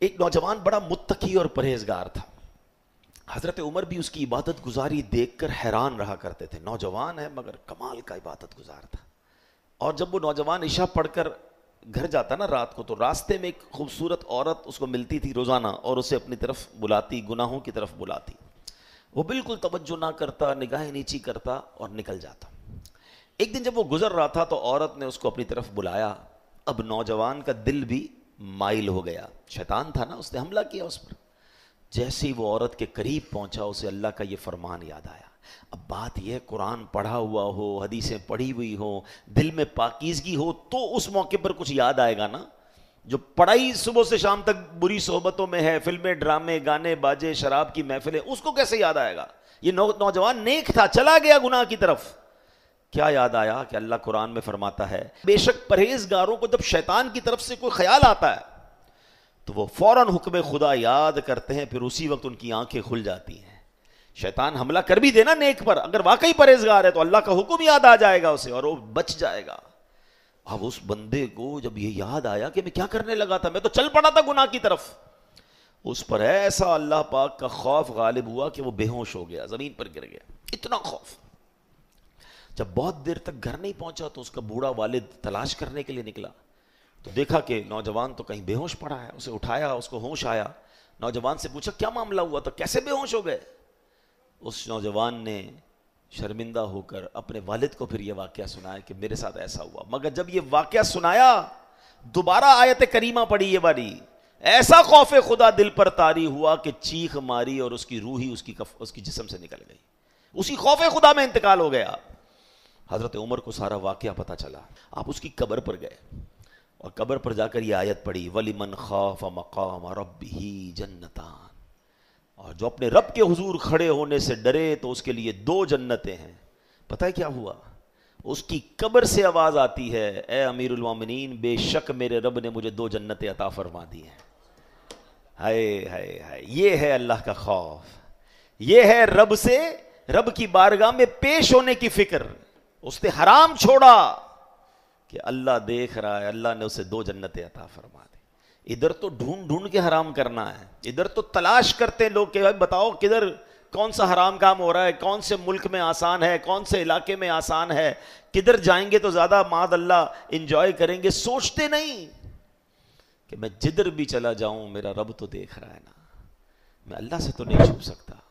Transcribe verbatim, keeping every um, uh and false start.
ایک نوجوان بڑا متقی اور پرہیزگار تھا. حضرت عمر بھی اس کی عبادت گزاری دیکھ کر حیران رہا کرتے تھے. نوجوان ہے مگر کمال کا عبادت گزار تھا. اور جب وہ نوجوان عشاء پڑھ کر گھر جاتا نا رات کو، تو راستے میں ایک خوبصورت عورت اس کو ملتی تھی روزانہ اور اسے اپنی طرف بلاتی، گناہوں کی طرف بلاتی. وہ بالکل توجہ نہ کرتا، نگاہیں نیچی کرتا اور نکل جاتا. ایک دن جب وہ گزر رہا تھا تو عورت نے اس کو اپنی طرف بلایا. اب نوجوان کا دل بھی مائل ہو گیا. شیطان تھا نا، اس نے حملہ کیا اس پر. جیسے ہی وہ عورت کے قریب پہنچا اسے اللہ کا یہ فرمان یاد آیا. اب بات یہ ہے، قرآن پڑھا ہوا ہو، حدیثیں پڑھی ہوئی ہو، دل میں پاکیزگی ہو تو اس موقع پر کچھ یاد آئے گا نا. جو پڑھائی صبح سے شام تک بری صحبتوں میں ہے، فلمیں، ڈرامے، گانے باجے، شراب کی محفلیں، اس کو کیسے یاد آئے گا؟ یہ نوجوان نیک تھا، چلا گیا گناہ کی طرف. کیا یاد آیا کہ اللہ قرآن میں فرماتا ہے بے شک پرہیزگاروں کو جب شیطان کی طرف سے کوئی خیال آتا ہے تو وہ فوراً حکم خدا یاد کرتے ہیں، پھر اسی وقت ان کی آنکھیں کھل جاتی ہیں. شیطان حملہ کر بھی دینا نیک پر، اگر واقعی پرہیزگار ہے تو اللہ کا حکم یاد آ جائے گا اسے اور وہ بچ جائے گا. اب اس بندے کو جب یہ یاد آیا کہ میں کیا کرنے لگا تھا، میں تو چل پڑا تھا گناہ کی طرف، اس پر ایسا اللہ پاک کا خوف غالب ہوا کہ وہ بے ہوش ہو گیا، زمین پر گر گیا. اتنا خوف. جب بہت دیر تک گھر نہیں پہنچا تو اس کا بوڑھا والد تلاش کرنے کے لیے نکلا تو دیکھا کہ نوجوان تو کہیں بے ہوش پڑا ہے. اسے اٹھایا، اس کو ہوش آیا. نوجوان سے پوچھا کیا معاملہ ہوا تھا، کیسے بے ہوش ہو گئے؟ اس نوجوان نے شرمندہ ہو کر اپنے والد کو پھر یہ واقعہ سنایا کہ میرے ساتھ ایسا ہوا. مگر جب یہ واقعہ سنایا دوبارہ آیت کریمہ پڑھی یہ والی، ایسا خوف خدا دل پر طاری ہوا کہ چیخ ماری اور اس کی روح ہی اس کی کف اس کی جسم سے نکل گئی. اسی خوف خدا میں انتقال ہو گیا. حضرت عمر کو سارا واقعہ پتہ چلا. آپ اس کی قبر پر گئے اور قبر پر جا کر یہ آیت پڑھی وَلِمَنْ خَافَ مَقَامَ رَبِّهِ جَنَّتَانِ، اور جو اپنے رب کے حضور کھڑے ہونے سے ڈرے تو اس کے لیے دو جنتیں ہیں. پتہ ہے کیا ہوا؟ اس کی قبر سے آواز آتی ہے اے امیر المومنین، بے شک میرے رب نے مجھے دو جنتیں عطا فرما دی ہیں. ہائے ہائے ہائے، یہ ہے اللہ کا خوف، یہ ہے رب سے رب کی بارگاہ میں پیش ہونے کی فکر. اس نے حرام چھوڑا کہ اللہ دیکھ رہا ہے، اللہ نے اسے دو جنتیں عطا فرما دی. ادھر تو ڈھونڈ ڈھونڈ کے حرام کرنا ہے، ادھر تو تلاش کرتے لوگ کہ بتاؤ کدھر کون سا حرام کام ہو رہا ہے، کون سے ملک میں آسان ہے، کون سے علاقے میں آسان ہے، کدھر جائیں گے تو زیادہ معاذ اللہ انجوائے کریں گے. سوچتے نہیں کہ میں جدھر بھی چلا جاؤں میرا رب تو دیکھ رہا ہے نا، میں اللہ سے تو نہیں چھپ سکتا.